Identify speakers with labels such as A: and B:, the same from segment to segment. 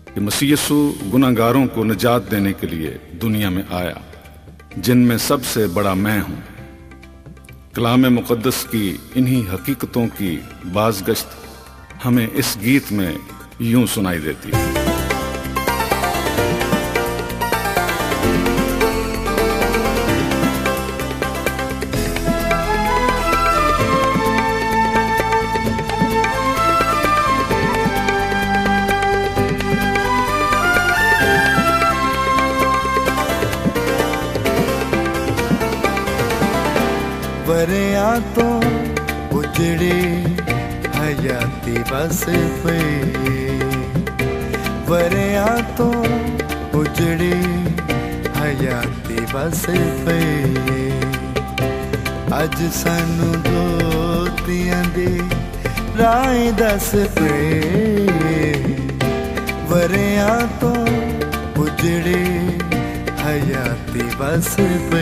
A: कि मसीह यीशु गुनाहगारों को निजात देने के लिए दुनिया में आया, जिनमें सबसे बड़ा मैं हूं। कलाम मुक़द्दस की इन्हीं हकीकतों की बाज़गश्त हमें इस गीत में यूं सुनाई देती है।
B: वरिया तो उजड़े हयाती बस पे, वरिया तो उजड़े हयाती बस पे। अज सानू दोतियां दे राह दस पे, वरिया तो उजड़े हयाती बस पे।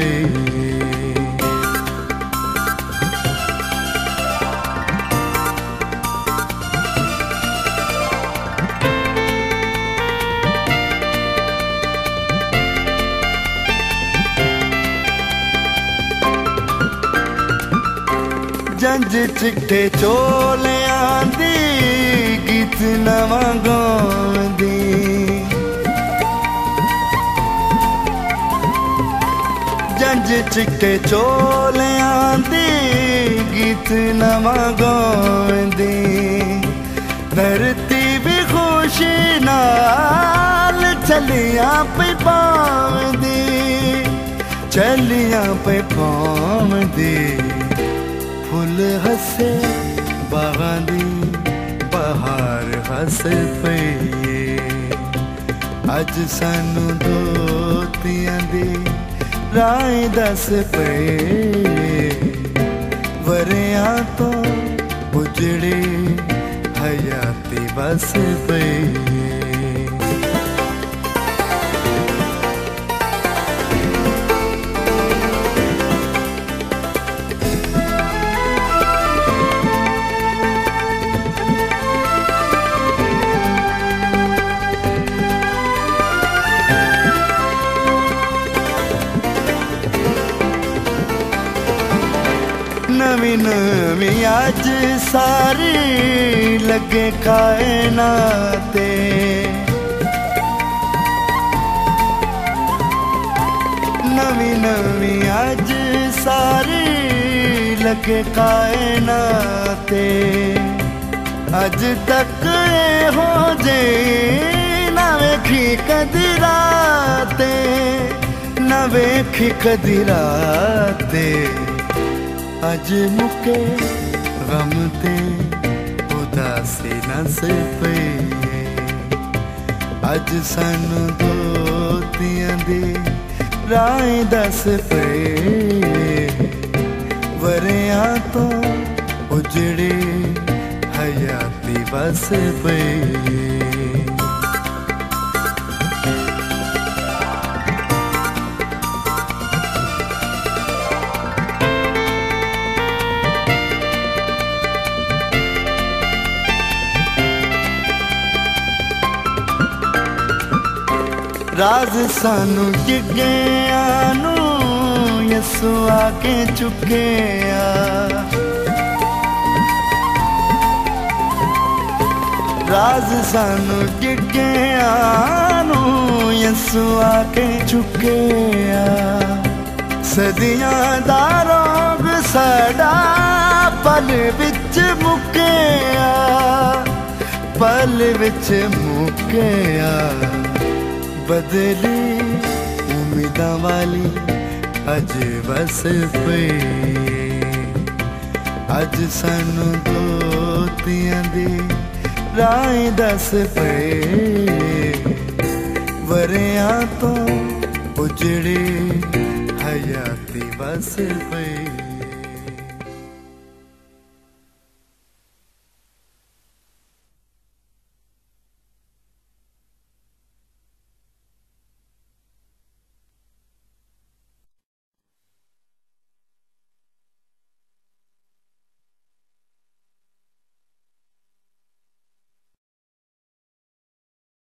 B: जंज चिट्ठे चोलियां दी गीत नवां गाउंदी, जंज चिट्ठे चोलियां दी गीत नवां गाउंदी। धरती भी खुशी नाल चलियां पे पाउंदी, चलियां पे पाउंदी। फुल हसे बागां दी बहार हस पे, अज सानू दोतियां दी राह दस पे। वरिया तो उजड़े हयाती बस पे। नवी नवी अज सारी लगे कायनाते, नवी नवी अज सारी लगे कायनाते। अज तक हो जे ना वेखी कदी राते, ना वेखी कदी राते। अज मुके गम ते उदासी नस पे, अज सानू दोतियां दे राह दस पे। वरिया तो उजड़े हयाती बस पे। राज सानू डिग्गिया नू यसू आके चुकिया, राज सानू डिग्गिया नू यसू आके चुकिया। सदियां दा रोग साडा पल विच मुकिया, पल विच मुकिया। बदली उम्मीदां वाली अज बस पे, अज सानू दोतियां दी राह दस पे। वरिया तो उजड़े हयाती बस पे।